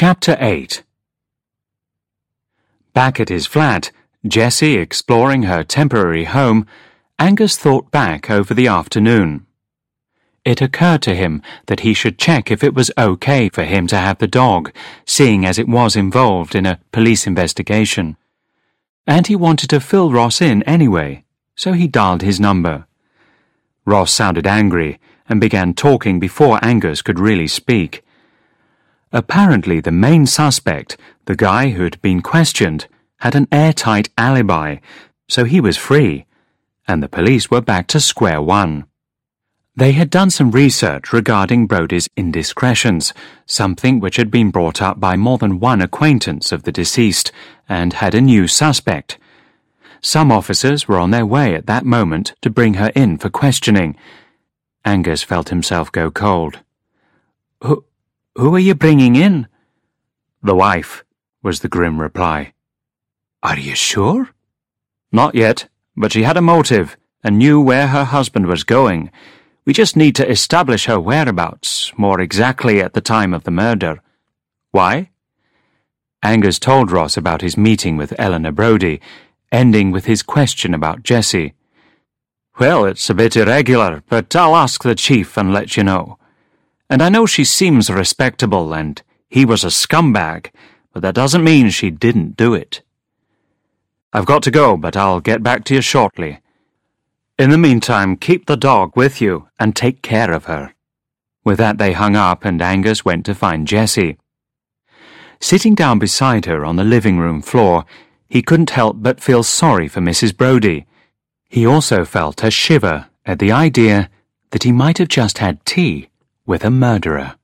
Chapter 8. Back at his flat, Jessie exploring her temporary home, Angus thought back over the afternoon. It occurred to him that he should check if it was okay for him to have the dog, seeing as it was involved in a police investigation. And he wanted to fill Ross in anyway, so he dialed his number. Ross sounded angry and began talking before Angus could really speak. Apparently the main suspect, the guy who had been questioned, had an airtight alibi, so he was free, and the police were back to square one. They had done some research regarding Brodie's indiscretions, something which had been brought up by more than one acquaintance of the deceased, and had a new suspect. Some officers were on their way at that moment to bring her in for questioning. Angus felt himself go cold. Who are you bringing in? The wife, was the grim reply. Are you sure? Not yet, but she had a motive and knew where her husband was going. We just need to establish her whereabouts, more exactly at the time of the murder. Why? Angus told Ross about his meeting with Eleanor Brodie, ending with his question about Jessie. Well, it's a bit irregular, but I'll ask the chief and let you know. And I know she seems respectable and he was a scumbag, but that doesn't mean she didn't do it. I've got to go, but I'll get back to you shortly. In the meantime, keep the dog with you and take care of her. With that they hung up and Angus went to find Jessie. Sitting down beside her on the living room floor, he couldn't help but feel sorry for Mrs. Brodie. He also felt a shiver at the idea that he might have just had tea with a murderer.